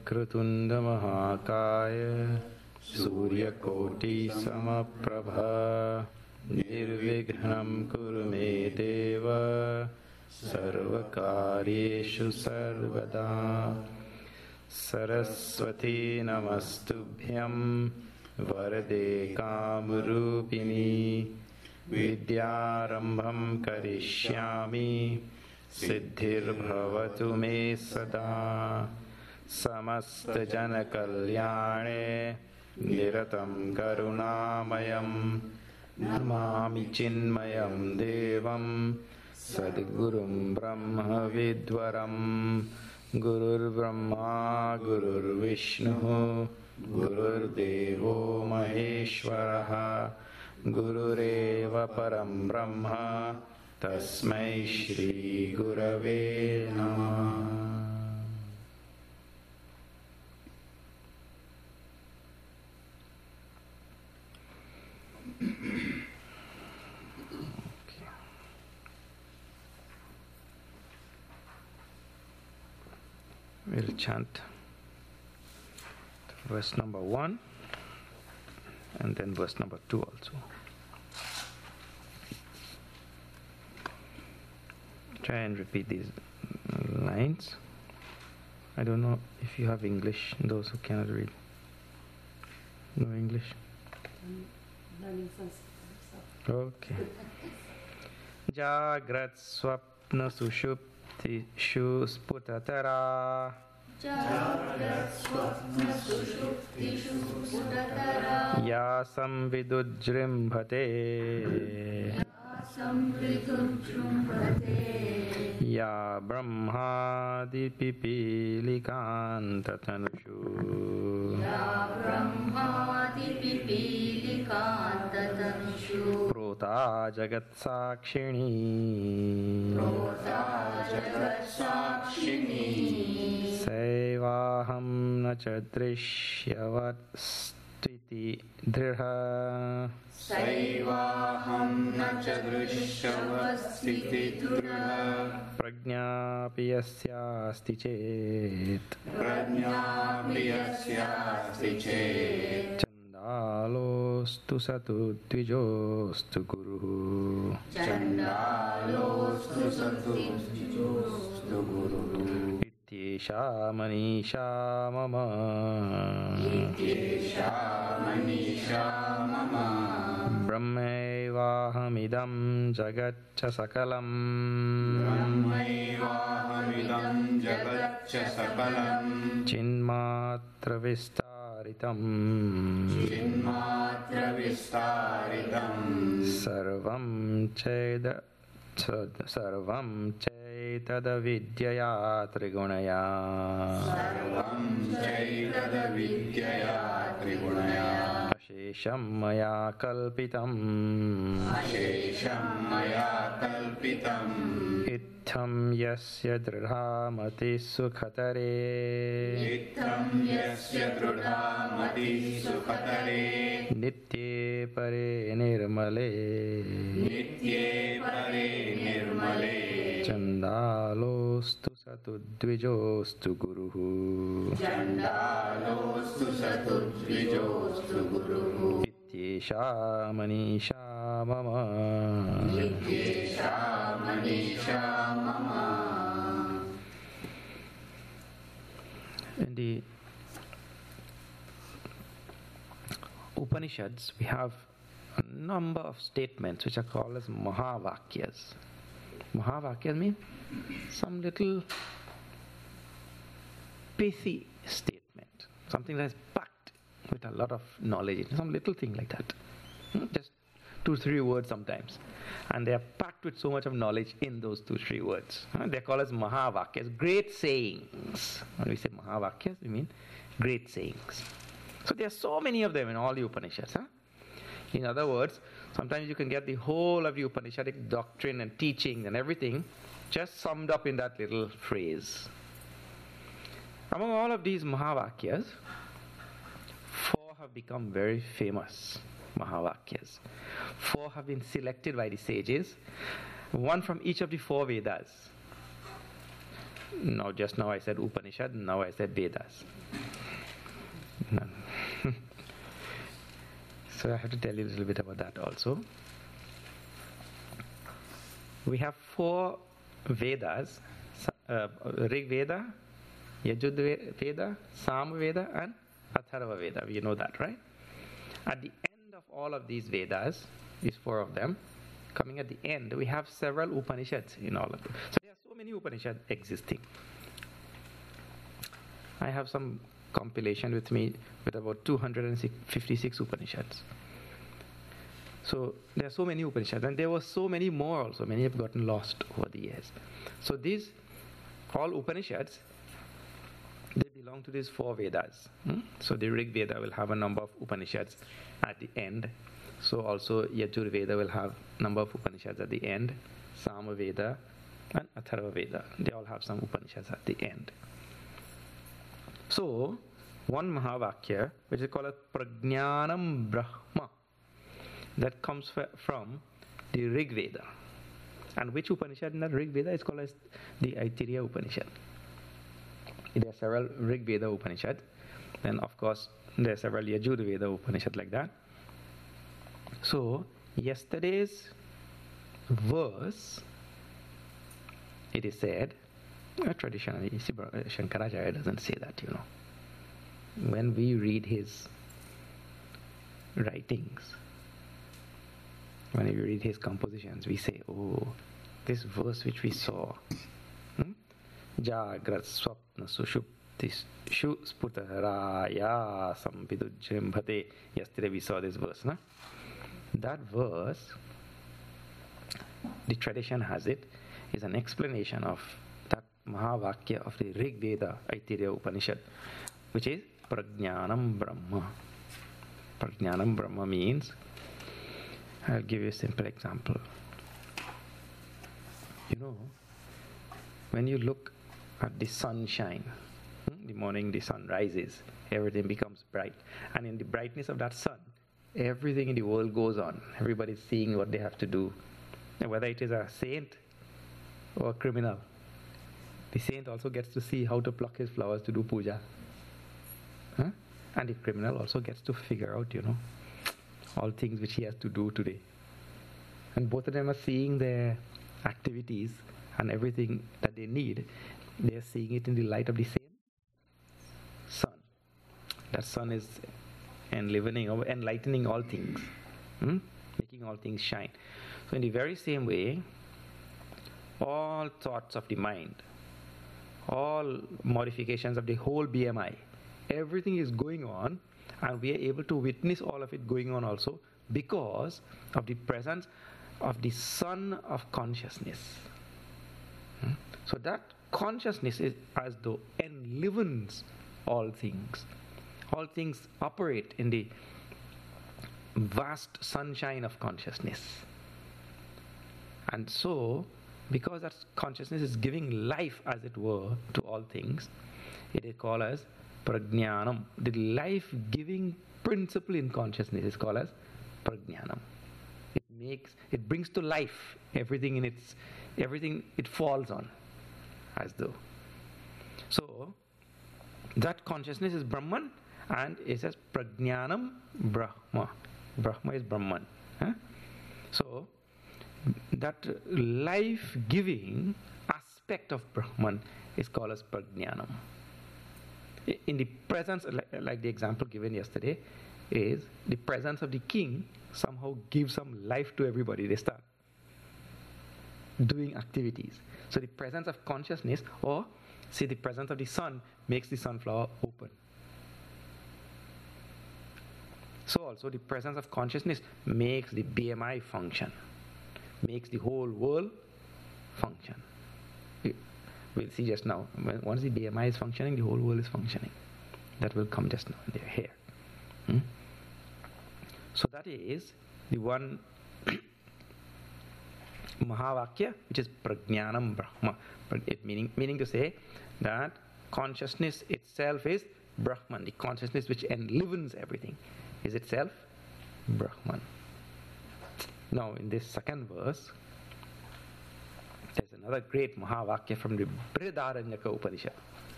वक्रतुंड महाकाय सूर्यकोटि समप्रभा निर्विघ्नं कुरु मे देव सर्वकार्येषु सर्वदा सरस्वती नमस्तुभ्यं वरदे कामरूपिणी विद्यारम्भं करिष्यामि सिद्धिर्भवतु मे सदा समस्तजनकल्याणे निरतं करुणामयं नमामि चिन्मयं देवं सद्गुरुं ब्रह्मविद्वरं गुरुर्ब्रह्मा गुरुर्विष्णुः गुरुर्देवो महेश्वरः गुरुरेव परं ब्रह्म तस्मै श्री गुरवे नमः. We'll chant verse number 1 and then verse number 2 also. Try and repeat these lines. I don't know if you have English, those who cannot read. No English? Learning Sanskrit. Okay. Jagrat swapna sushuptishu sputatara. Jagrat swapna sushuptishu sputatara. Ya samvidujrimbhate. Ya brahmadipipilikantatanushu. Ya brahmadipipilikantatanushu. Prota jagat sakshini. Prota jagat sakshini. Sevaham na chadrishyavad Tviti dhrha. Saivaham na chadrishyavasthiti dhrha. Prajnapi yasyasti chet. Prajnapi yasyasti chet. Chandalostu satu dvijostu guru. Chandalostu satu dvijostu guru. Ityesha manisha mama. Ityesha manisha mama. Brahmaivahamidam jagatcha sakalam. Brahmaivahamidam jagatcha sakalam. Chinmatra vistaritam. Chinmatra vistaritam. Sarvam chaitadavidyaya trigunaya. Sarvam chaitadavidyaya trigunaya. Ashesham maya kalpitam. Ashesham maya kalpitam. Itham yasya dridhamati sukhatare. Itham yasya dridhamati sukhatare. Nitye pare nirmale. Nitye pare nirmale. Chandalostu satu dvijostu guruhu. Chandalostu satu dvijostu guruhu. Ityesha manisha mama. Ityesha manisha mama. In the Upanishads, we have a number of statements which are called as Mahavakyas. Mahavakyas mean some little pithy statement, something that is packed with a lot of knowledge, some little thing like that. Just 2-3 words sometimes. And they are packed with so much of knowledge in those 2-3 words. They are called as Mahavakyas, great sayings. When we say Mahavakyas, we mean great sayings. So there are so many of them in all the Upanishads. In other words, sometimes you can get the whole of the Upanishadic doctrine and teaching and everything just summed up in that little phrase. Among all of these Mahavakyas, 4 have become very famous Mahavakyas. 4 have been selected by the sages, one from each of the 4 Vedas. No, just now I said Upanishad, now I said Vedas. None. So I have to tell you a little bit about that also. We have 4 Vedas, Rig Veda, Yajur Veda, Sam Veda and Atharva Veda. We know that, right? At the end of all of these Vedas, these 4 of them, coming at the end, we have several Upanishads in all of them. So there are so many Upanishads existing. I have some compilation with me with about 256 Upanishads. So there are so many Upanishads, and there were so many more also. Many have gotten lost over the years. So these all Upanishads, they belong to these 4 Vedas. So the Rig Veda will have a number of Upanishads at the end. So also Yajur Veda will have number of Upanishads at the end. Sama Veda and Atharva Veda, they all have some Upanishads at the end. So one Mahavakya, which is called a Prajnanam Brahma, that comes from the Rig Veda. And which Upanishad in that Rig Veda is called as the Aitareya Upanishad. There are several Rig Veda Upanishads. Then of course there are several Yajur Veda Upanishads like that. So yesterday's verse, it is said, traditionally, Shankaracharya doesn't say that, you know. When we read his writings, when we read his compositions, we say, oh, this verse which we saw, Jagrat Swapna Sushupti Sputaraya Sampidujrimbhate. Yesterday we saw this verse, no? That verse, the tradition has it, is an explanation of that Mahavakya of the Rig Veda Aitareya Upanishad, which is Prajnanam Brahma. Prajnanam Brahma means, I'll give you a simple example. You know, when you look at the sunshine, the morning the sun rises, everything becomes bright. And in the brightness of that sun, everything in the world goes on. Everybody's seeing what they have to do. And whether it is a saint or a criminal, the saint also gets to see how to pluck his flowers to do puja. And the criminal also gets to figure out, you know, all things which he has to do today. And both of them are seeing their activities and everything that they need. They are seeing it in the light of the same sun. That sun is enlightening all things, making all things shine. So in the very same way, all thoughts of the mind, all modifications of the whole BMI, everything is going on, and we are able to witness all of it going on also because of the presence of the sun of consciousness. So that consciousness is as though enlivens all things. All things operate in the vast sunshine of consciousness. And so, because that consciousness is giving life, as it were, to all things, it is called as Prajnanam. The life-giving principle in consciousness is called as Prajnanam. It brings to life everything it falls on, as though. So, that consciousness is Brahman, and it says Prajnanam Brahma. Brahma is Brahman. So, that life-giving aspect of Brahman is called as Prajnanam. In the presence, like the example given yesterday, is the presence of the king somehow gives some life to everybody. They start doing activities. So the presence of consciousness, or say the presence of the sun, makes the sunflower open. So also the presence of consciousness makes the BMI function, makes the whole world function. We'll see just now. Once the BMI is functioning, the whole world is functioning. That will come just now in their hair. So that is the one Mahavakya, which is Prajnanam Brahma. Meaning to say that consciousness itself is Brahman. The consciousness which enlivens everything is itself Brahman. Now in this second verse, there's another great Mahavakya from the Brihadaranyaka Upanishad.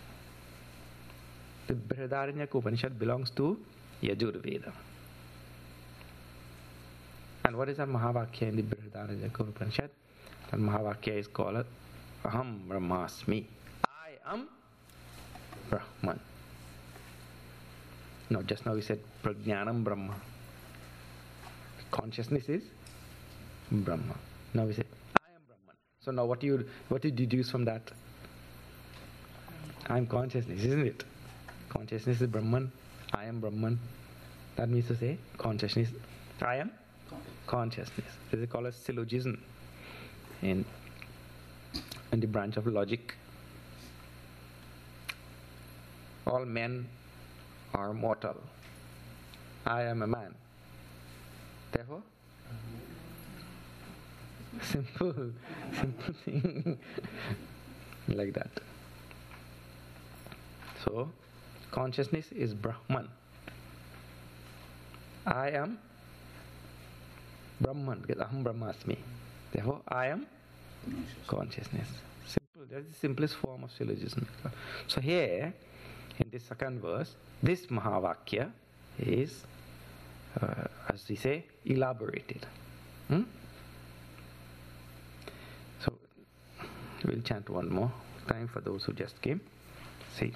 The Brihadaranyaka Upanishad belongs to Yajurveda. And what is that Mahavakya in the Brihadaranyaka Upanishad? That Mahavakya is called Aham Brahmasmi. I am Brahman. No, just now we said Prajnanam Brahma. Consciousness is Brahma. Now we say I am Brahman. So now what do you deduce from that? I am consciousness, isn't it? Consciousness is Brahman. I am Brahman. That means to say consciousness. I am consciousness. This is called a syllogism in the branch of logic. All men are mortal. I am a man. Therefore, simple thing like that. So, consciousness is Brahman. I am Brahman, because Aham Brahmasmi. Therefore, I am consciousnness. Simple. That is the simplest form of syllogism. So here, in this second verse, this Mahavakya is, as we say, elaborated. So, we'll chant one more time for those who just came. See.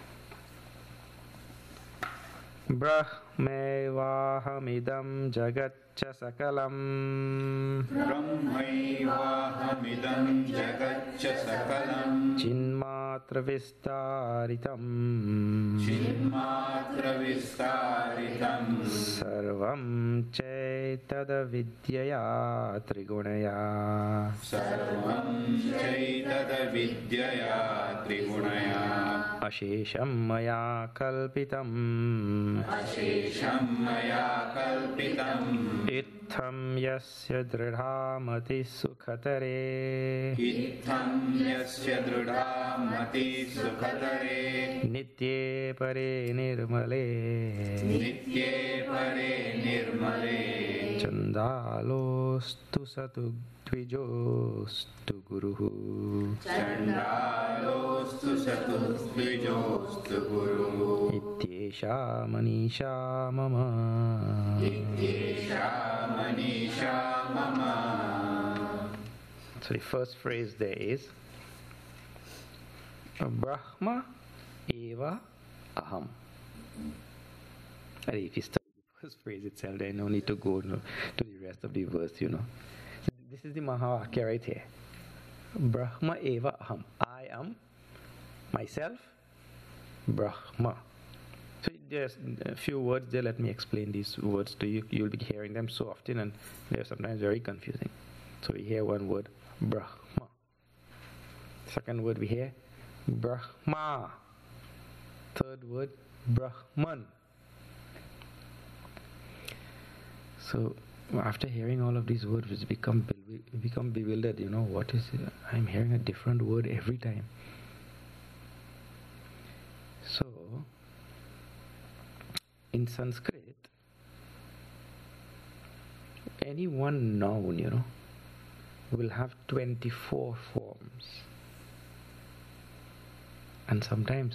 Brahmaivahamidam jagatcha sakalam Brahmaivahamidam jagatcha sakalam Chinmatra vistaritam Chinmatra vistaritam Sarvam chaitad vidyaya trigunaya Sarvam chaitad vidyaya trigunaya Ashesham maya kalpitam Ashesham maya kalpitam Itham yasya dridhamati sukhatare Itham yasya dridhamati sukhatare Nitye pare nirmale Nitye pare nirmale Chandalostu satu dvijostu guruhu Chandalostu satu dvijostu guruhu Ityesha manisha mama Ityesha manisha mama. So the first phrase there is Brahma eva aham. And if you study the first phrase itself, there is no need to go to the rest of the verse, So this is the Mahavakya right here. Brahma eva aham. I am myself, Brahma. So there's a few words there. Let me explain these words to you. You'll be hearing them so often and they're sometimes very confusing. So we hear one word, Brahma. Second word we hear, Brahma. Third word, Brahman. So after hearing all of these words, we become bewildered. What is it? I'm hearing a different word every time. So in Sanskrit, any one noun, will have 24 forms. And sometimes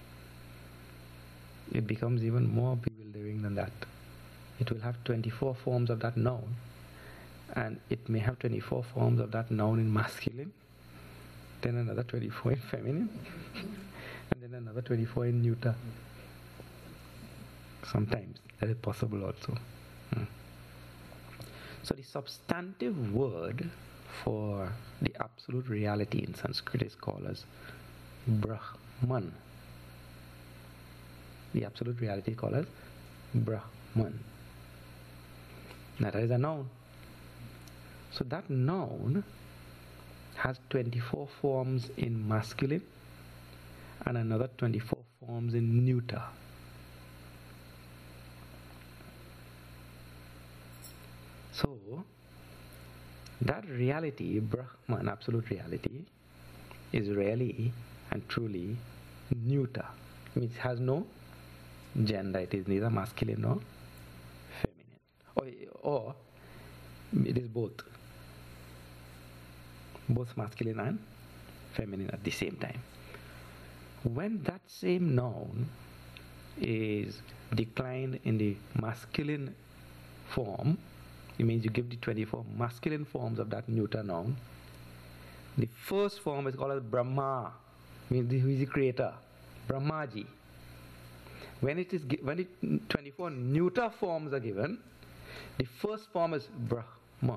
it becomes even more bewildering than that. It will have 24 forms of that noun, and it may have 24 forms of that noun in masculine, then another 24 in feminine, and then another 24 in neuter. Sometimes that is possible also. So the substantive word for the absolute reality in Sanskrit is called as Brahman. The absolute reality is called as Brahman. That is a noun. So that noun has 24 forms in masculine and another 24 forms in neuter. So that reality, Brahman, absolute reality, is really and truly neuter. It means it has no gender. It is neither masculine nor feminine. Or it is both. both masculine and feminine at the same time. When that same noun is declined in the masculine form, it means you give the 24 masculine forms of that neuter noun. The first form is called as Brahma, means who is the creator, Brahmaji. When 24 neuter forms are given, the first form is Brahma.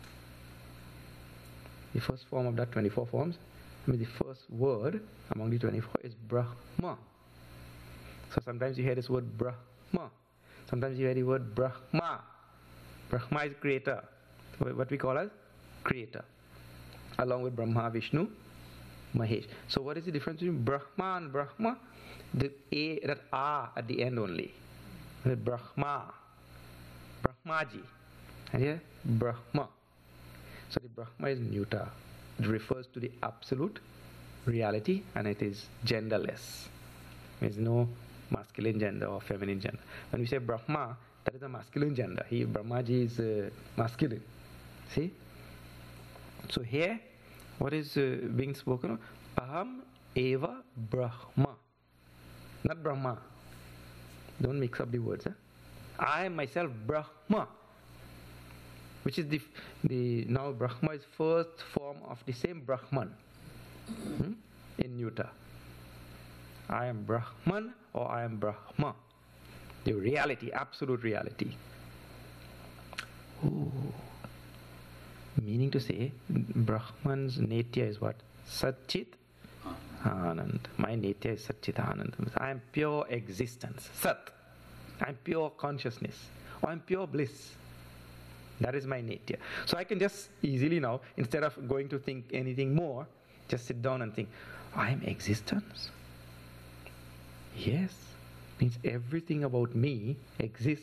The first form of that 24 forms, the first word among the 24 is Brahma. So sometimes you hear this word Brahma. Sometimes you hear the word Brahma. Brahma is creator. What we call as creator. Along with Brahma, Vishnu, Mahesh. So what is the difference between Brahma and Brahma? The A, that A at the end only. Brahma. Brahmaji. And here, Brahma. So the Brahma is neuter. It refers to the absolute reality and it is genderless. There is no masculine gender or feminine gender. When we say Brahma, that is a masculine gender. Brahmaji is masculine. See? So here, what is being spoken of? Aham eva Brahma. Not Brahma. Don't mix up the words. I am myself Brahma. Which is now Brahma is first form of the same Brahman in neuter. I am Brahman or I am Brahma. The reality, absolute reality. Ooh. Meaning to say, Brahman's Netya is what? Satchit Anand. My Netya is Satchit Anand. I am pure existence. Sat. I am pure consciousness. Or I am pure bliss. That is my Netya. So I can just easily now, instead of going to think anything more, just sit down and think, I am existence. Yes. Means everything about me exists.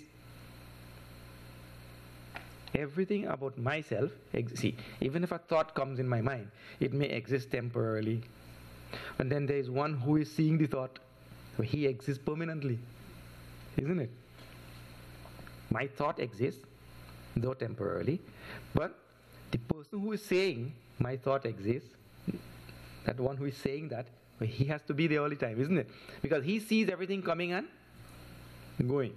Everything about myself, see, even if a thought comes in my mind, it may exist temporarily. And then there is one who is seeing the thought. He exists permanently. Isn't it? My thought exists, though temporarily, but the person who is saying my thought exists, that one who is saying that, he has to be there all the time, isn't it? Because he sees everything coming and going.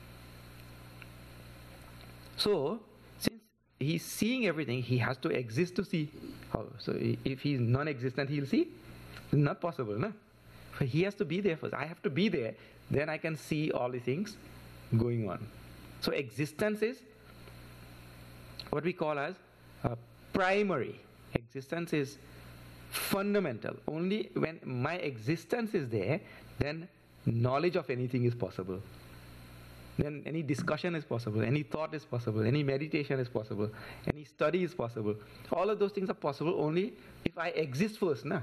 So, since he's seeing everything, he has to exist to see. How? So if he's non-existent, he'll see? It's not possible, no? So he has to be there first. I have to be there, then I can see all the things going on. So existence is what we call as primary. Existence is fundamental. Only when my existence is there, then knowledge of anything is possible. Then any discussion is possible, any thought is possible, any meditation is possible, any study is possible. All of those things are possible only if I exist first. Nah?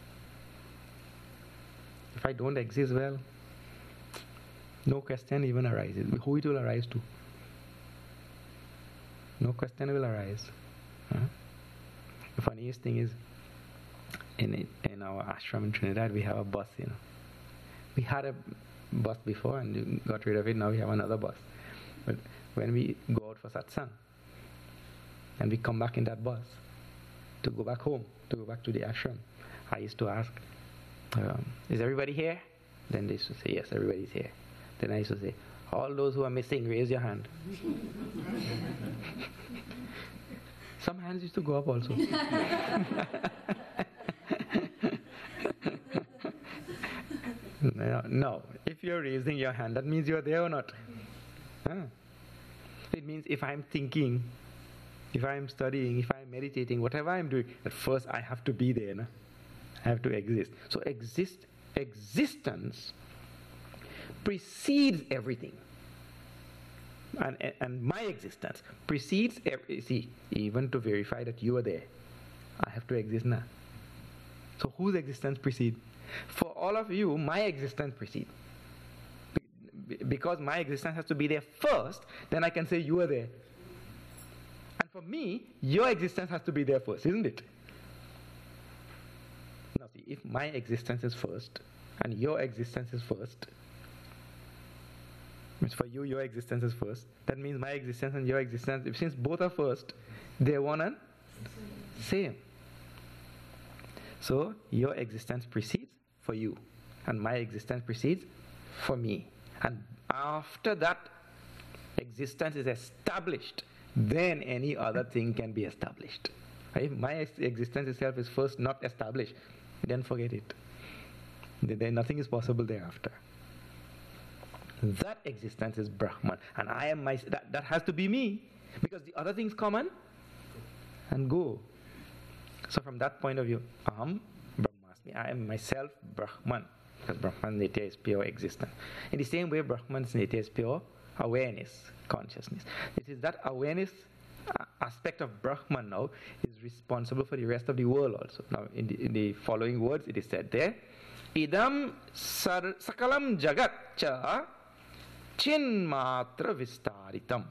If I don't exist, well, no question even arises. Who it will arise to? No question will arise. The funniest thing is, in our ashram in Trinidad, we have a bus, We had a bus before and you got rid of it, now we have another bus. But when we go out for satsang, and we come back in that bus, to go back home, to go back to the ashram, I used to ask, is everybody here? Then they used to say, yes, everybody's here. Then I used to say, all those who are missing, raise your hand. Some hands used to go up also. No, if you're raising your hand, that means you're there or not. It means if I'm thinking, if I'm studying, if I'm meditating, whatever I'm doing, at first I have to be there. I have to exist. So existence precedes everything. And my existence precedes even to verify that you are there, I have to exist now. So whose existence precedes? For all of you, my existence precedes. Because my existence has to be there first, then I can say you are there. And for me, your existence has to be there first, isn't it? Now see, if my existence is first, and your existence is first, means for you, your existence is first, that means my existence and your existence, since both are first, they're one and same. So your existence precedes for you, and my existence precedes for me. And after that existence is established, then any other thing can be established. If my existence itself is first not established, then forget it. Then nothing is possible thereafter. That existence is Brahman, and I am that has to be me, because the other things come and go. So from that point of view, Aham Brahmasmi, I am myself Brahman, because Brahman Nitya is pure existence. In the same way, Brahman's Nitya is pure awareness, consciousness. It is that awareness aspect of Brahman now is responsible for the rest of the world also. Now in the following words it is said there, Idam sakalam jagat cha chinmatra vistaritam.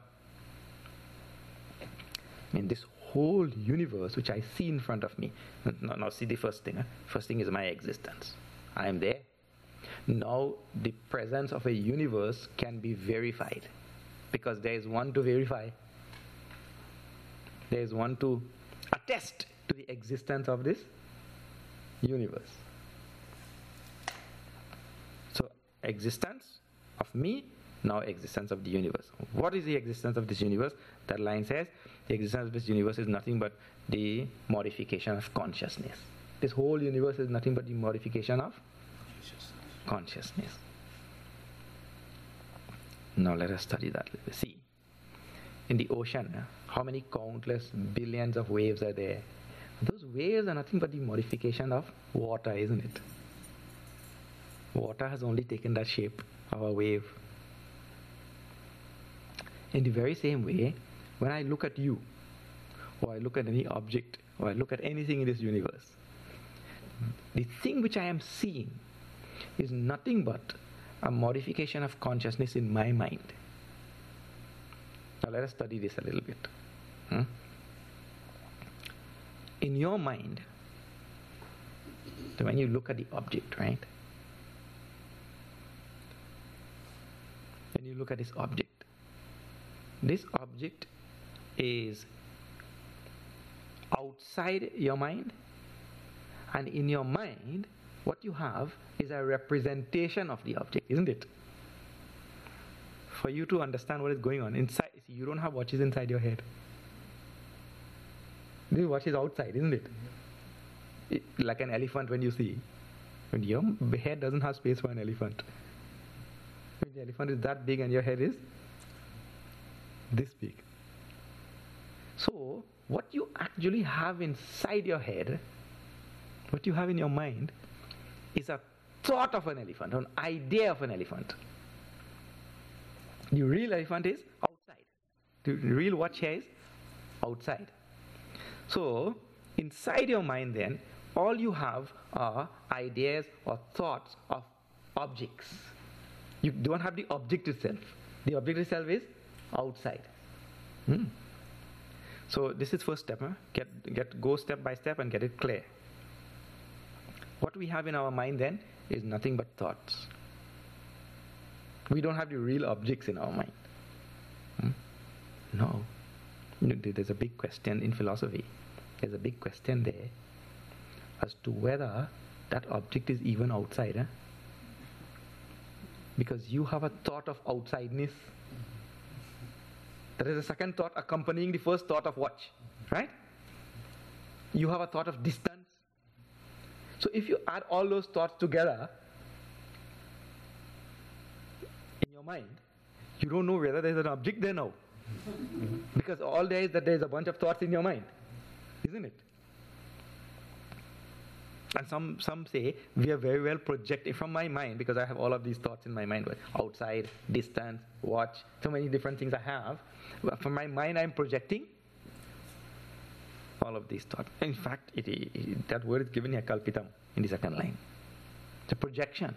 I mean, this whole universe which I see in front of me. Now see the first thing. First thing is my existence. I am there. Now the presence of a universe can be verified, because there is one to verify. There is one to attest to the existence of this universe. So existence of me, now existence of the universe. What is the existence of this universe? That line says the existence of this universe is nothing but the modification of consciousness. This whole universe is nothing but the modification of consciousness. Now let us study that. See, in the ocean, how many countless billions of waves are there? Those waves are nothing but the modification of water, isn't it? Water has only taken that shape of a wave. In the very same way, when I look at you, or I look at any object, or I look at anything in this universe, the thing which I am seeing is nothing but a modification of consciousness in my mind. Now let us study this a little bit. In your mind, when you look at the object, right? When you look at this object is outside your mind, and in your mind, what you have is a representation of the object, isn't it? For you to understand what is going on inside, see, you don't have watches inside your head. This watch is outside, isn't it? Like an elephant when you see. When your head doesn't have space for an elephant. When the elephant is that big and your head is this big. So, what you actually have inside your head, what you have in your mind, is a thought of an elephant, an idea of an elephant. The real elephant is outside. The real watch here is outside. So, inside your mind then, all you have are ideas or thoughts of objects. You don't have the object itself. The object itself is outside. So this is first step. Go step by step and get it clear. What we have in our mind then is nothing but thoughts. We don't have the real objects in our mind. No. There's a big question in philosophy. There's a big question there as to whether that object is even outside. Because you have a thought of outsideness. There is a second thought accompanying the first thought of watch, right? You have a thought of distance. So if you add all those thoughts together in your mind, you don't know whether there is an object there now. Because all there is that there is a bunch of thoughts in your mind, isn't it? And some say we are very well projecting from my mind, because I have all of these thoughts in my mind, outside, distance, watch, so many different things I have. From my mind I am projecting all of these thoughts. In fact, that word is given here, kalpitam, in the second line. It's a projection.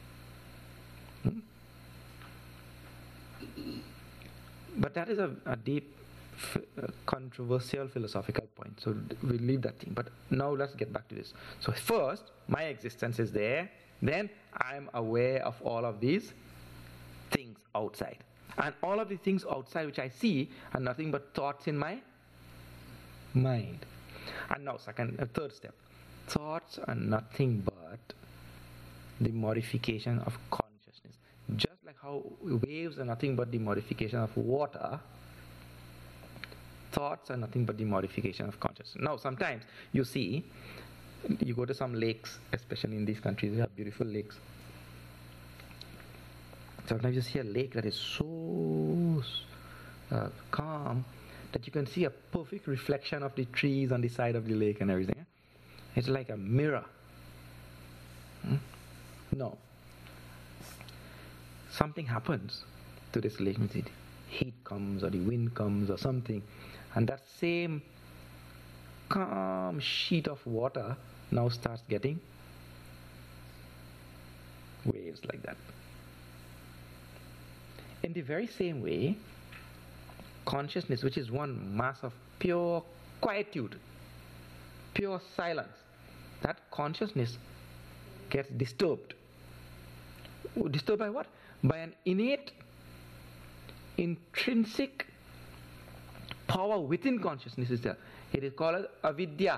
But that is a deep, controversial philosophical point. So we'll leave that thing. But now let's get back to this. So first, my existence is there. Then I'm aware of all of these things outside. And all of the things outside which I see are nothing but thoughts in my mind. And now third step. thoughts are nothing but the modification of consciousness. Just like how waves are nothing but the modification of water, thoughts are nothing but the modification of consciousness. Now, sometimes you see, you go to some lakes, especially in these countries, they have beautiful lakes. Sometimes you see a lake that is so calm that you can see a perfect reflection of the trees on the side of the lake and everything. It's like a mirror. No. Something happens to this lake. The heat comes or the wind comes or something, and that same calm sheet of water now starts getting waves like that. In the very same way, consciousness, which is one mass of pure quietude, pure silence, that consciousness gets disturbed. Disturbed by what? By an innate, intrinsic power within consciousness is there. It is called as avidya.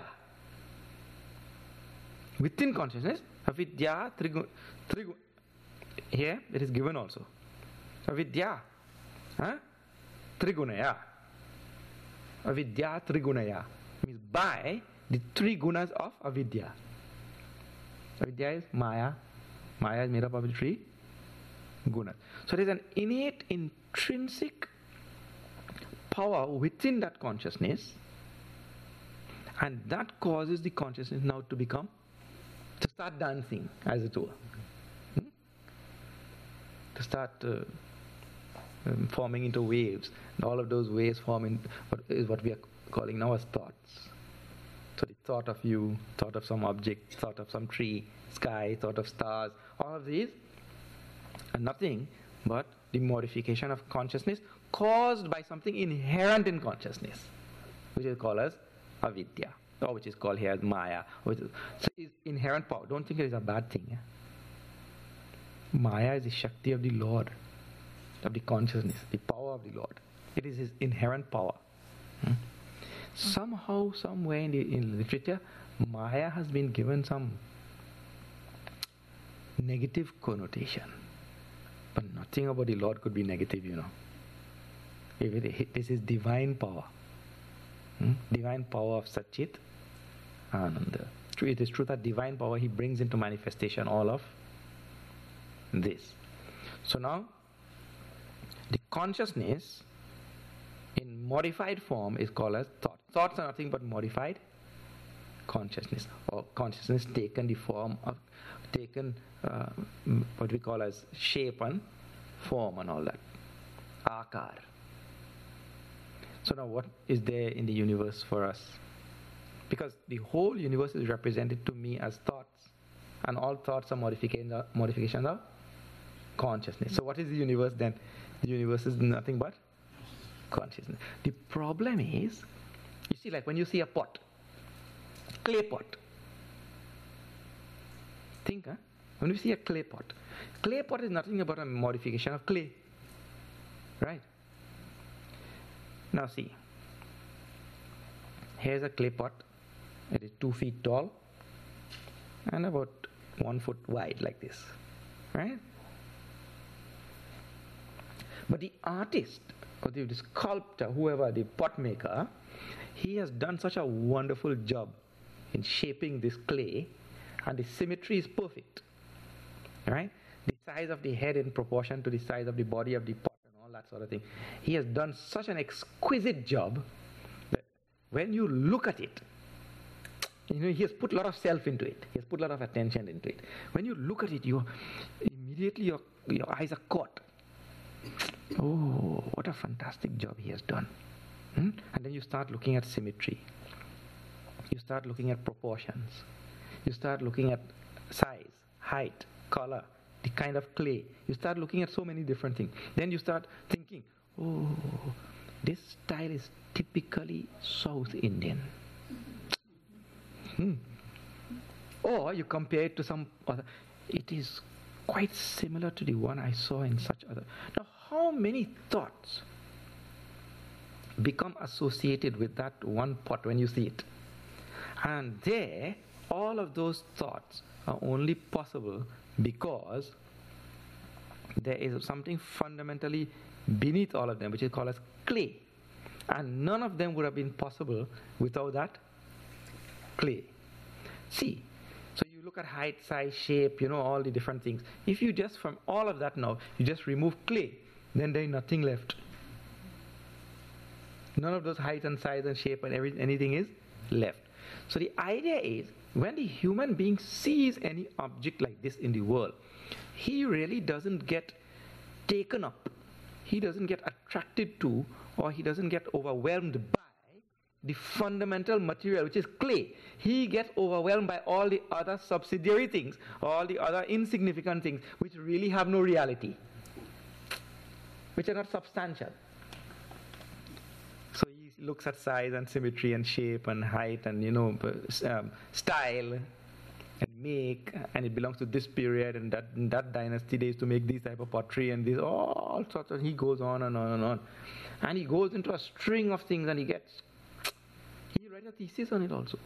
Within consciousness, avidya triguna. Here it is given also. Avidya, trigunaya. Avidya trigunaya means by the three gunas of avidya. Avidya is Maya. Maya is made up of the three gunas. So there is an innate, intrinsic power within that consciousness, and that causes the consciousness now to start dancing, as it were. To start forming into waves. And all of those waves form in what we are calling now as thoughts. So the thought of you, thought of some object, thought of some tree, sky, thought of stars, all of these are nothing but the modification of consciousness caused by something inherent in consciousness, which is called as avidya, or which is called here as Maya. So it's inherent power. Don't think it is a bad thing. Yeah? Maya is the Shakti of the Lord, of the consciousness, the power of the Lord. It is His inherent power. Somehow, somewhere in literature, Maya has been given some negative connotation. But nothing about the Lord could be negative, you know. This is divine power. Divine power of Satchit Ananda. It is true that divine power, He brings into manifestation all of this. So now, the consciousness in modified form is called as thought. Thoughts are nothing but modified consciousness, or consciousness taken the form of, what we call as shape and form and all that. Akar. So now what is there in the universe for us? Because the whole universe is represented to me as thoughts, and all thoughts are modifications of consciousness. So what is the universe then? The universe is nothing but consciousness. The problem is, you see, like when you see a pot, clay pot. Think, when you see a clay pot is nothing but a modification of clay. Right? Now see, here's a clay pot. It is 2 feet tall and about 1 foot wide, like this. Right? But the artist, or the sculptor, whoever, the pot maker, he has done such a wonderful job in shaping this clay, and the symmetry is perfect. Right? The size of the head in proportion to the size of the body of the pot and all that sort of thing. He has done such an exquisite job that when you look at it, you know, he has put a lot of self into it. He has put a lot of attention into it. When you look at it, immediately your eyes are caught. Oh, what a fantastic job he has done. And then you start looking at symmetry. You start looking at proportions. You start looking at size, height, color, the kind of clay. You start looking at so many different things. Then you start thinking, oh, this style is typically South Indian. Or you compare it to some other. It is quite similar to the one I saw in such other. Now, how many thoughts become associated with that one pot when you see it? And there, all of those thoughts are only possible because there is something fundamentally beneath all of them, which is called as clay. And none of them would have been possible without that clay. See, so you look at height, size, shape, all the different things. If you just, from all of that now, you just remove clay, then there is nothing left. None of those height and size and shape and anything is left. So the idea is, when the human being sees any object like this in the world, he really doesn't get taken up. He doesn't get attracted to, or he doesn't get overwhelmed by the fundamental material, which is clay. He gets overwhelmed by all the other subsidiary things, all the other insignificant things, which really have no reality, which are not substantial. So he looks at size and symmetry and shape and height and style and make, and it belongs to this period and that dynasty. They used to make this type of pottery and this all sorts of. He goes on and on and on, and he goes into a string of things, and he writes a thesis on it also.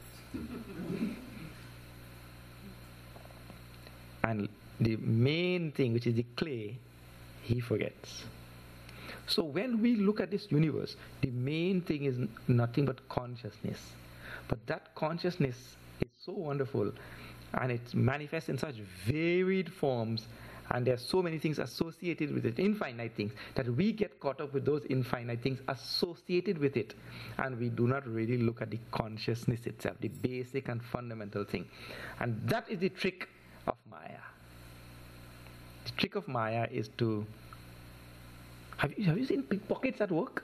And the main thing, which is the clay, he forgets. So when we look at this universe, the main thing is nothing but consciousness. But that consciousness is so wonderful, and it manifests in such varied forms, and there are so many things associated with it, infinite things, that we get caught up with those infinite things associated with it, and we do not really look at the consciousness itself, the basic and fundamental thing. And that is the trick of Maya. The trick of Maya is to... Have you seen pickpockets at work?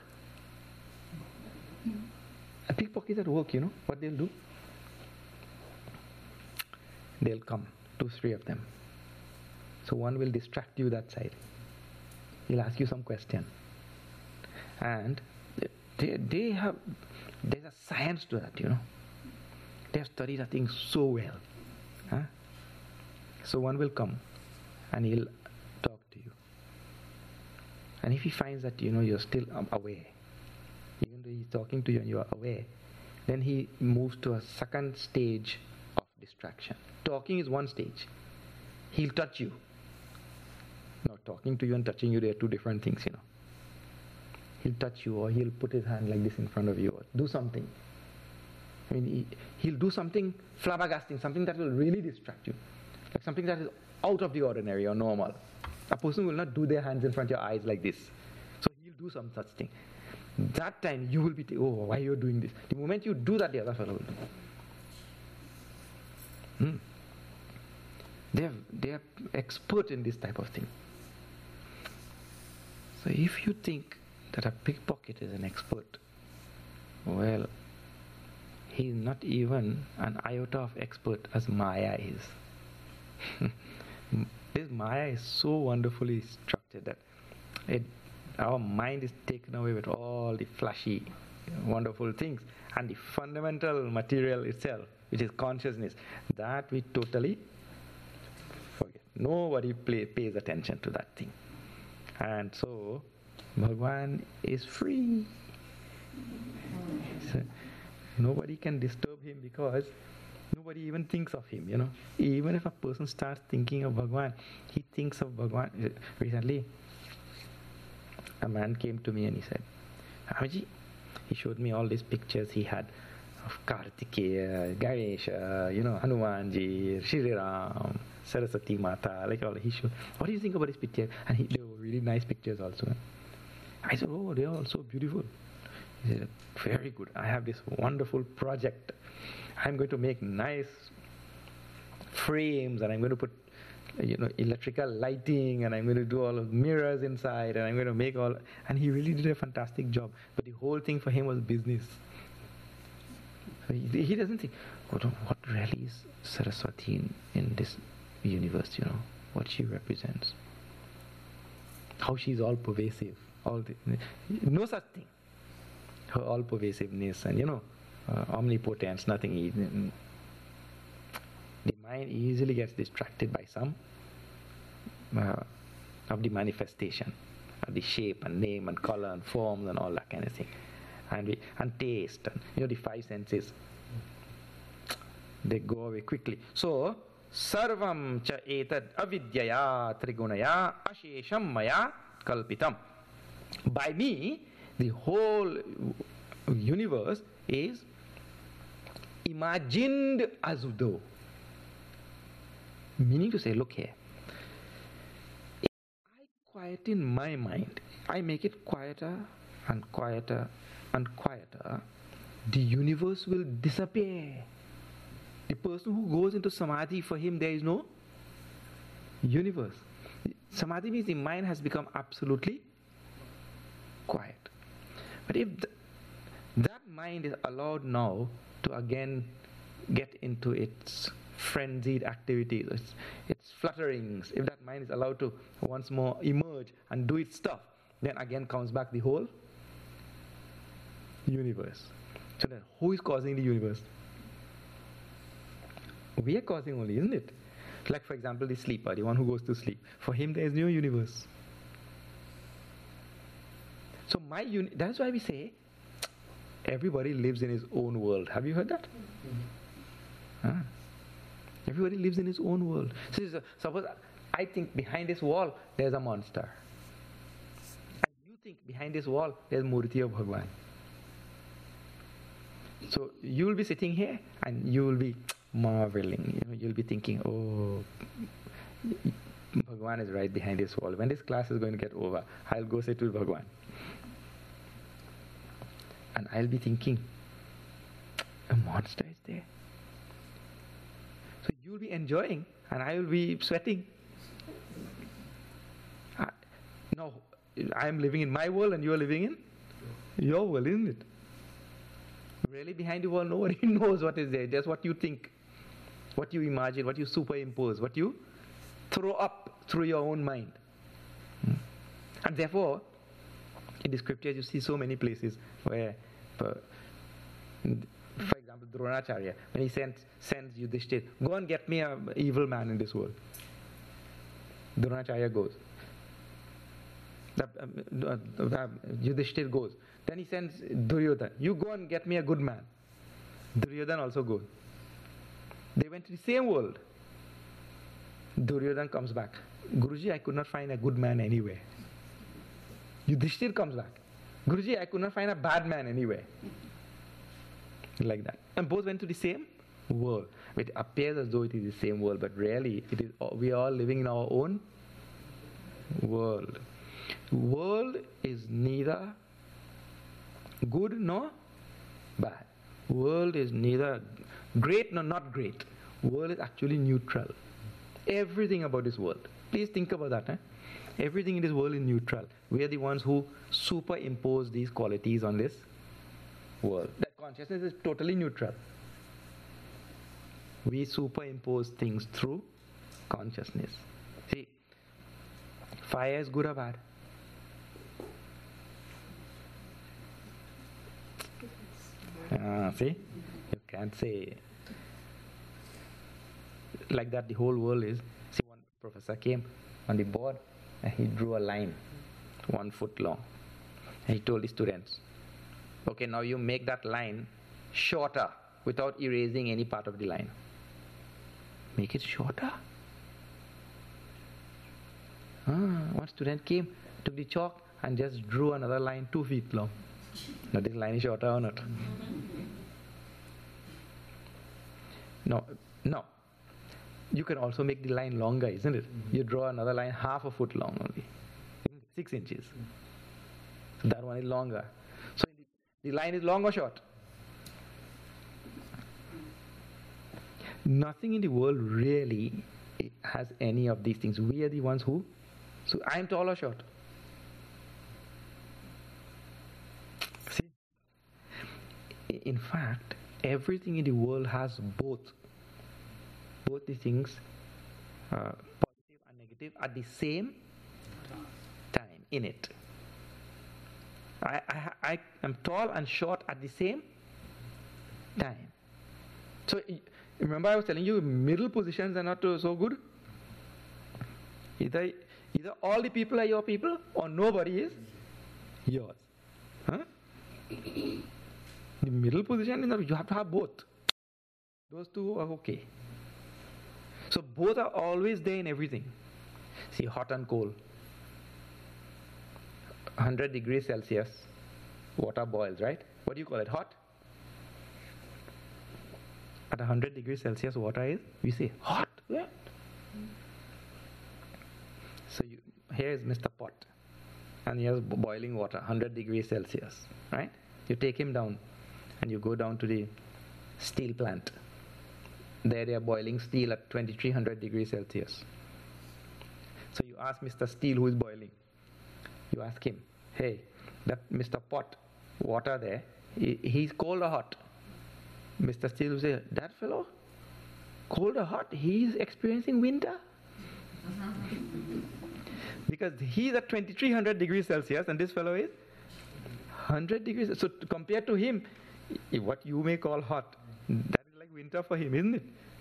Pickpockets at work, what they'll do? They'll come, 2, 3 of them. So one will distract you that side. He'll ask you some question. And there's a science to that, They have studied that thing so well. Huh? So one will come and he'll talk to you. And if he finds that, you're still aware, even though he's talking to you and you are aware, then he moves to a second stage of distraction. Talking is one stage. He'll touch you. Now, talking to you and touching you, they are two different things, He'll touch you, or he'll put his hand like this in front of you, or do something. I mean, he'll do something flabbergasting, something that will really distract you. Like something that is out of the ordinary or normal. A person will not do their hands in front of your eyes like this. So he'll do some such thing. That time you will be, why are you doing this? The moment you do that, the other fellow will do. They are expert in this type of thing. So if you think that a pickpocket is an expert, well, he is not even an iota of expert as Maya is. This Maya is so wonderfully structured that our mind is taken away with all the flashy, wonderful things, and the fundamental material itself, which is consciousness, that we totally forget. Nobody pays attention to that thing. And so, Bhagwan is free. So, nobody can disturb him because nobody even thinks of him, Even if a person starts thinking of Bhagwan, he thinks of Bhagwan. Recently, a man came to me and he said, Amaji, he showed me all these pictures he had of Kartikeya, Ganesha, Hanumanji, Shri Ram, Saraswati Mata, like all. He showed, what do you think about this picture? And they were really nice pictures also. I said, oh, they are all so beautiful. He said, very good. I have this wonderful project. I'm going to make nice frames, and I'm going to put electrical lighting, and I'm going to do all of mirrors inside, and I'm going to make all. And he really did a fantastic job. But the whole thing for him was business. So he doesn't think, what really is Saraswati in this universe, what she represents. How she's all pervasive. No such thing. Her all pervasiveness and, omnipotence, nothing. The mind easily gets distracted by some of the manifestation, of the shape and name and color and forms and all that kind of thing, and taste and the 5 senses. they go away quickly. So, sarvam cha etad avidyaya trigunaya ashesham maya kalpitam. By me, the whole universe is imagined as though. Meaning to say, look here. If I quieten my mind, I make it quieter and quieter and quieter, the universe will disappear. The person who goes into samadhi, for him there is no universe. Samadhi means the mind has become absolutely quiet. But if that mind is allowed now to again get into its frenzied activities, its flutterings, if that mind is allowed to once more emerge and do its stuff, then again comes back the whole universe. So then who is causing the universe? We are causing only, isn't it? Like for example the sleeper, the one who goes to sleep. For him there is no universe. So that's why we say everybody lives in his own world. Have you heard that? Everybody lives in his own world. So suppose I think behind this wall there's a monster. And you think behind this wall there's Murti of Bhagwan. So you will be sitting here and you will be marveling. You'll be thinking, oh, Bhagwan is right behind this wall. When this class is going to get over, I'll go sit with Bhagwan. And I'll be thinking, a monster is there. So you'll be enjoying and I will be sweating. No, I'm living in my world and you're living in your world, isn't it? Really behind the wall, nobody knows what is there. Just what you think, what you imagine, what you superimpose, what you throw up through your own mind. And therefore, in the scriptures you see so many places where, for example, Dronacharya, when he sends Yudhishthir, go and get me an evil man in this world. Dronacharya goes. Yudhishthir goes. Then he sends Duryodhana, you go and get me a good man. Duryodhana also goes. They went to the same world. Duryodhana comes back. Guruji, I could not find a good man anywhere. Yudhishthir comes back. Guruji, I could not find a bad man anywhere. Like that. And both went to the same world. It appears as though it is the same world, but really we are all living in our own world. World is neither good nor bad. World is neither great nor not great. World is actually neutral. Everything about this world. Please think about that. Everything in this world is neutral. We are the ones who superimpose these qualities on this world. That consciousness is totally neutral. We superimpose things through consciousness. See, fire is good or bad? See, you can't say like that. The whole world is. See, one professor came on the board and he drew a line 1 foot long, and he told the students, okay, now you make that line shorter without erasing any part of the line. Make it shorter. One student came, took the chalk and just drew another line 2 feet long. Now this line is shorter or not? No. You can also make the line longer, isn't it? You draw another line half a foot long only. 6 inches. So that one is longer. So the line is long or short? Nothing in the world really has any of these things. We are the ones who... So I am tall or short? See? In fact, everything in the world has both the things, positive and negative, at the same time in it. I am tall and short at the same time. So remember I was telling you middle positions are not so good. Either all the people are your people or nobody is yours. The middle position, you have to have both. Those two are okay. So both are always there in everything. See, hot and cold. 100 degrees Celsius, water boils, right? What do you call it? Hot? At 100 degrees Celsius, water is, we say, hot. Yeah. So here is Mr. Pot, and he has boiling water, 100 degrees Celsius, right? You take him down, and you go down to the steel plant. There they are boiling steel at 2300 degrees Celsius. So you ask Mr. Steel, who is boiling, you ask him, hey, that Mr. Pot, water there, he's cold or hot? Mr. Steel will say, that fellow, cold or hot, he's experiencing winter. Because he's at 2300 degrees Celsius and this fellow is 100 degrees. So compared to him, what you may call hot, that is like winter for him, isn't it?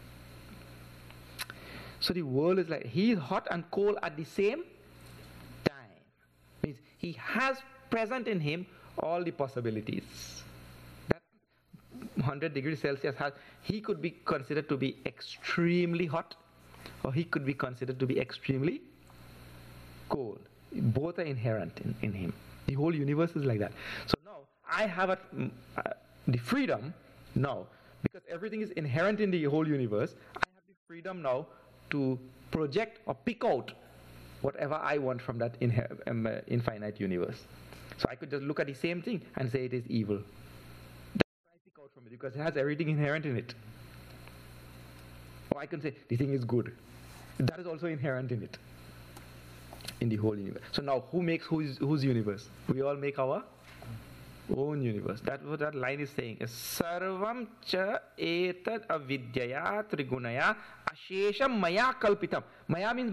So the world is like, he is hot and cold at the same time. Means he has present in him all the possibilities. That 100 degrees Celsius he could be considered to be extremely hot, or he could be considered to be extremely cold. Both are inherent in him. The whole universe is like that. So now I have the freedom now, because everything is inherent in the whole universe, I have the freedom now to project or pick out whatever I want from that infinite universe. So I could just look at the same thing and say it is evil. That's what I pick out from it, because it has everything inherent in it. Or I can say the thing is good. That is also inherent in it, in the whole universe. So now who makes whose universe? We all make our own universe. That's what that line is saying. Sarvam cha etad avidyaya trigunaya ashesham maya kalpitam. Maya means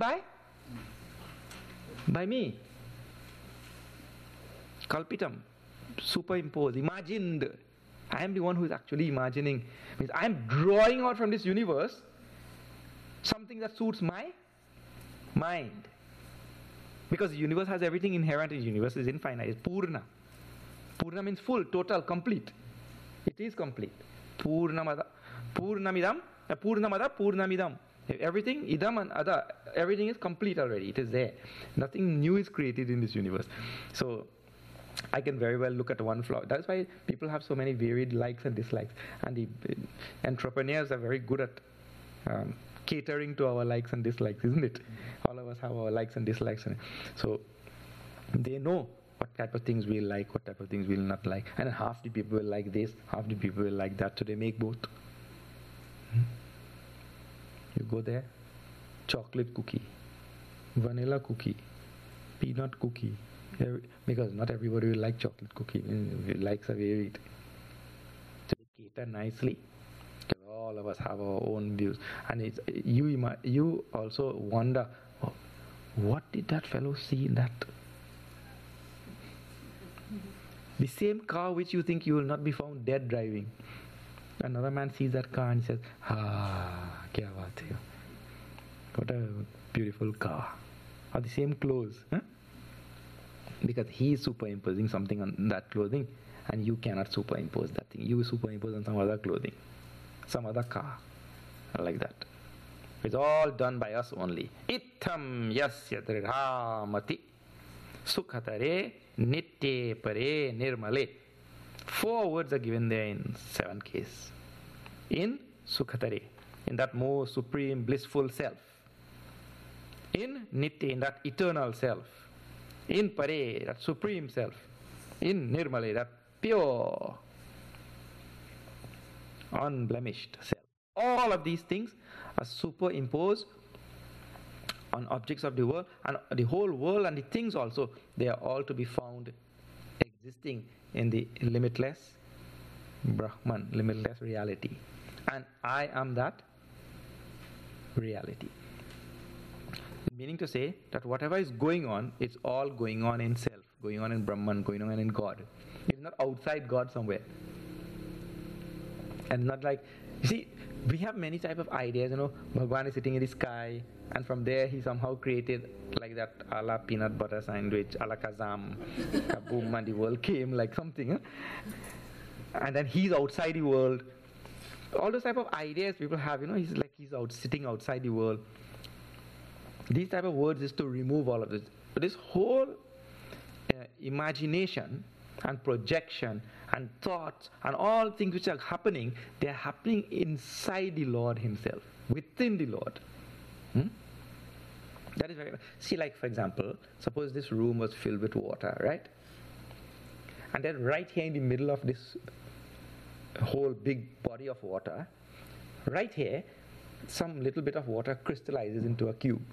by me. Kalpitam, superimposed, imagined. I am the one who is actually imagining. Means I am drawing out from this universe something that suits my mind. Because the universe has everything inherent in the universe, is infinite, it's Purna. Purna means full, total, complete. It is complete. Purnamada, Purnamidam. Everything, idam and ada, everything is complete already. It is there. Nothing new is created in this universe. So I can very well look at one flaw. That's why people have so many varied likes and dislikes. And the entrepreneurs are very good at catering to our likes and dislikes, isn't it? All of us have our likes and dislikes. So they know what type of things we'll like, what type of things we'll not like. And half the people will like this, half the people will like that. So they make both. You go there, chocolate cookie, vanilla cookie, peanut cookie. Because not everybody will like chocolate cookie. Likes are varied. So they cater nicely. Because all of us have our own views. And you also wonder, oh, what did that fellow see in that? The same car which you think you will not be found dead driving. Another man sees that car and he says, kya baat hai. What a beautiful car. Or the same clothes. Huh? Because he is superimposing something on that clothing and you cannot superimpose that thing. You superimpose on some other clothing, some other car, like that. It's all done by us only. Itham yasya dridhamati sukhatare nitye pare nirmale. 4 words are given there in 7 cases. In sukhatare, in that most supreme blissful self. In nitya, in that eternal self. In pare, that supreme self. In nirmale, that pure, unblemished self. All of these things are superimposed on objects of the world, and the whole world and the things also, they are all to be found existing in the limitless Brahman, limitless reality. And I am that reality. Meaning to say that whatever is going on, it's all going on in self, going on in Brahman, going on in God. It's not outside God somewhere. And not like, you see, we have many type of ideas, Bhagwan is sitting in the sky, and from there he somehow created like that a la peanut butter sandwich, a la Kazam, boom, and the world came like something. And then he's outside the world, All those type of ideas people have, he's out sitting outside the world. These type of words is to remove all of this. But this whole imagination and projection and thoughts and all things which are happening, they are happening inside the Lord himself, within the Lord. That is very. See, like for example, suppose this room was filled with water, right? And then right here in the middle of this whole big body of water, right here, some little bit of water crystallizes into a cube.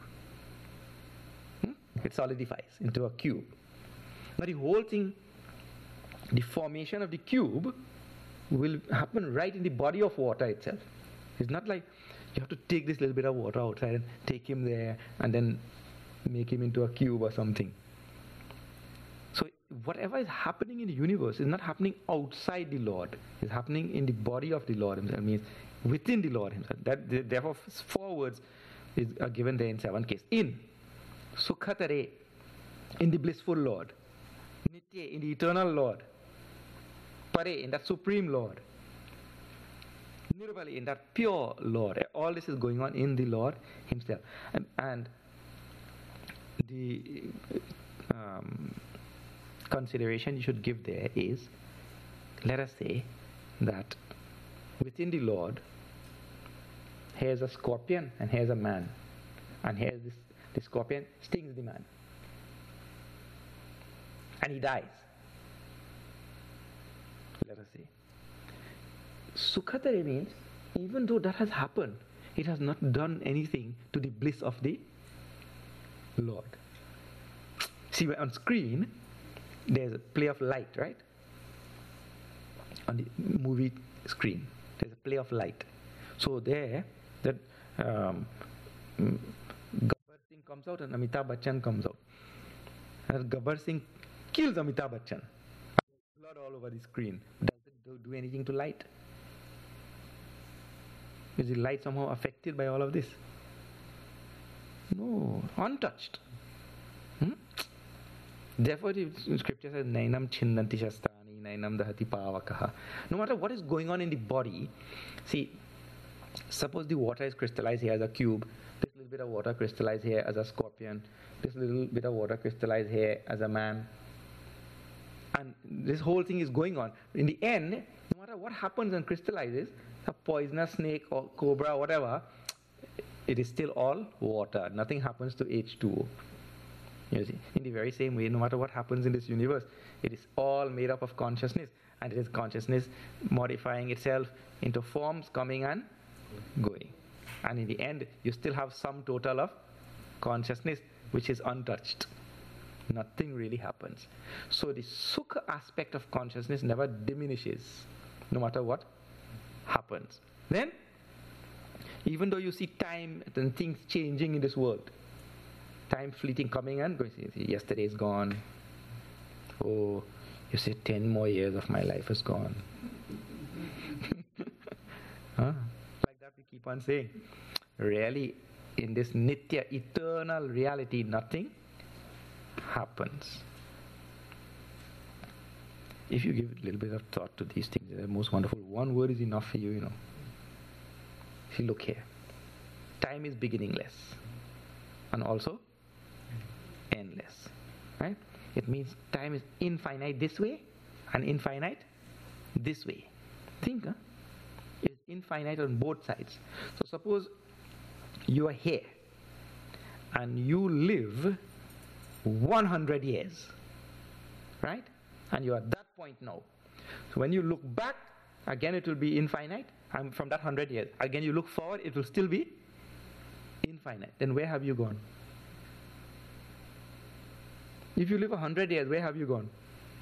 It solidifies into a cube. Now the whole thing, the formation of the cube will happen right in the body of water itself. It's not like you have to take this little bit of water outside and take him there and then make him into a cube or something. So whatever is happening in the universe is not happening outside the Lord. It's happening in the body of the Lord himself. It means within the Lord himself. Therefore 4 words are given there in 7 cases. In Sukhatare, in the blissful Lord. Nitya, in the eternal Lord. Pare, in that supreme Lord. Nirvali, in that pure Lord. All this is going on in the Lord himself. And the consideration you should give there is, let us say that within the Lord, here's a scorpion and here's a man. And here's the scorpion stings the man. And he dies. Let us say. Sukhatare means, even though that has happened, it has not done anything to the bliss of the Lord. See, on screen, there's a play of light, right? On the movie screen, there's a play of light. So there, that Gabbar Singh comes out and Amitabh Bachchan comes out. And Gabbar Singh kills Amitabh Bachchan. Blood all over the screen. Does it do anything to light? Is the light somehow affected by all of this? No, untouched. Therefore, the scripture says, Nainam Chinnanti Shastrani, Nainam Dahati Pavakaha. No matter what is going on in the body, see, suppose the water is crystallized here as a cube, this little bit of water crystallized here as a scorpion, this little bit of water crystallized here as a man, and this whole thing is going on. In the end, no matter what happens and crystallizes, a poisonous snake or cobra or whatever, it is still all water. Nothing happens to H2O. You see, in the very same way, no matter what happens in this universe, it is all made up of consciousness, and it is consciousness modifying itself into forms coming and going. And in the end, you still have some total of consciousness which is untouched. Nothing really happens. So the sukha aspect of consciousness never diminishes, no matter what happens. Then, even though you see time and things changing in this world, time fleeting, coming and going. Yesterday is gone. Oh, you say 10 more years of my life is gone. Like that we keep on saying. Really, in this nitya, eternal reality, nothing happens. If you give a little bit of thought to these things, they're most wonderful. One word is enough for you, If you look here, time is beginningless and also endless, right? It means time is infinite this way and infinite this way. Think, it's infinite on both sides. So suppose you are here and you live 100 years, right? And you are at that point now. So when you look back, again it will be infinite, and from that 100 years, again you look forward, it will still be infinite. Then where have you gone? If you live 100 years, where have you gone?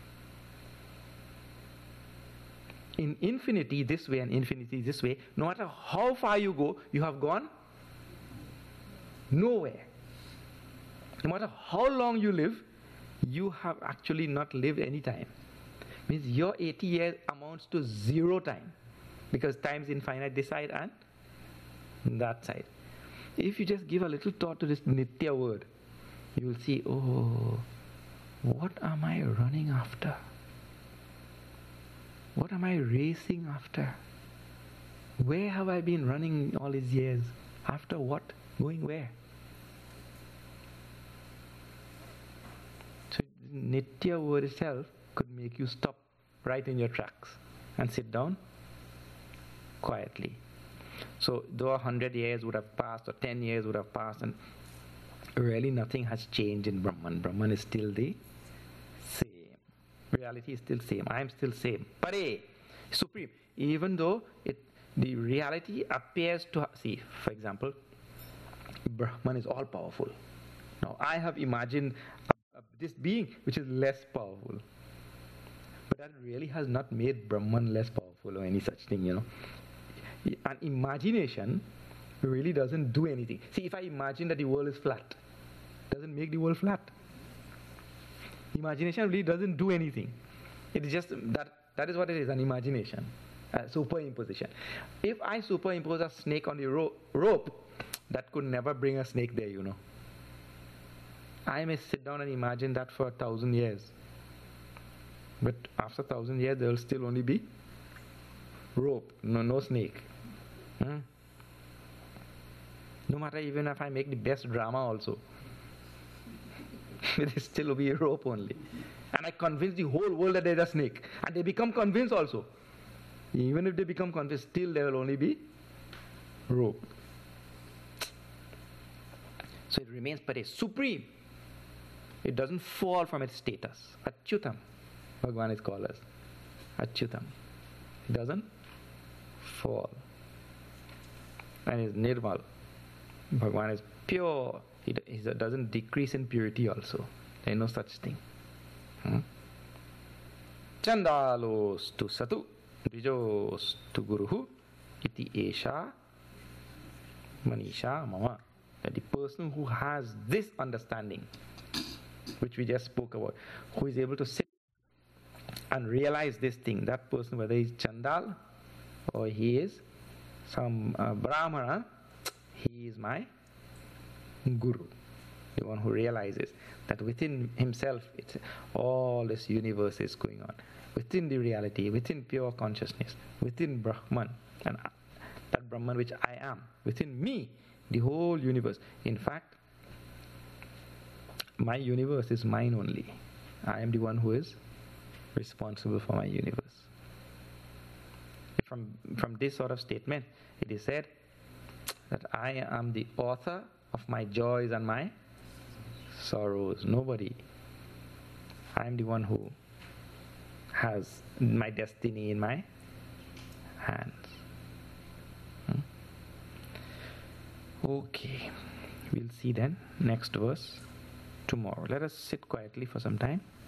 In infinity this way and infinity this way, no matter how far you go, you have gone nowhere. No matter how long you live, you have actually not lived any time. Means your 80 years amounts to 0 time, because time is infinite this side and that side. If you just give a little thought to this nitya word, you will see, oh, what am I running after? What am I racing after? Where have I been running all these years? After what? Going where? So Nitya word itself could make you stop right in your tracks and sit down quietly. So though 100 years would have passed or 10 years would have passed, and really nothing has changed in Brahman. Brahman is still the same. Reality is still same. I am still same. Pare, supreme. Even though the reality appears to see, for example, Brahman is all powerful. Now I have imagined this being which is less powerful. But that really has not made Brahman less powerful or any such thing, An imagination really doesn't do anything. See, if I imagine that the world is flat, doesn't make the world flat. Imagination really doesn't do anything. It is just that is what it is, an imagination, a superimposition. If I superimpose a snake on the rope, that could never bring a snake there, I may sit down and imagine that for 1,000 years. But after 1,000 years, there will still only be rope, no snake. No matter even if I make the best drama also, there still will be a rope only. And I convince the whole world that there is a snake. And they become convinced also. Even if they become convinced, still there will only be rope. So it remains but a supreme. It doesn't fall from its status. Achyutam, Bhagavan is called as. Achyutam. It doesn't fall. And is nirmal. Bhagavan is pure. He doesn't decrease in purity also. There is no such thing. Chandalos tu satu, dijos tu guruhu, iti esha manisha mama. That the person who has this understanding, which we just spoke about, who is able to sit and realize this thing, that person, whether he's Chandal or he is some Brahmana, he is my Guru. The one who realizes that within himself, all this universe is going on. Within the reality, within pure consciousness, within Brahman, and that Brahman which I am, within me, the whole universe. In fact, my universe is mine only. I am the one who is responsible for my universe. From this sort of statement, it is said that I am the author of my joys and my sorrows. Nobody. I am the one who has my destiny in my hands. Okay. We'll see then next verse tomorrow. Let us sit quietly for some time.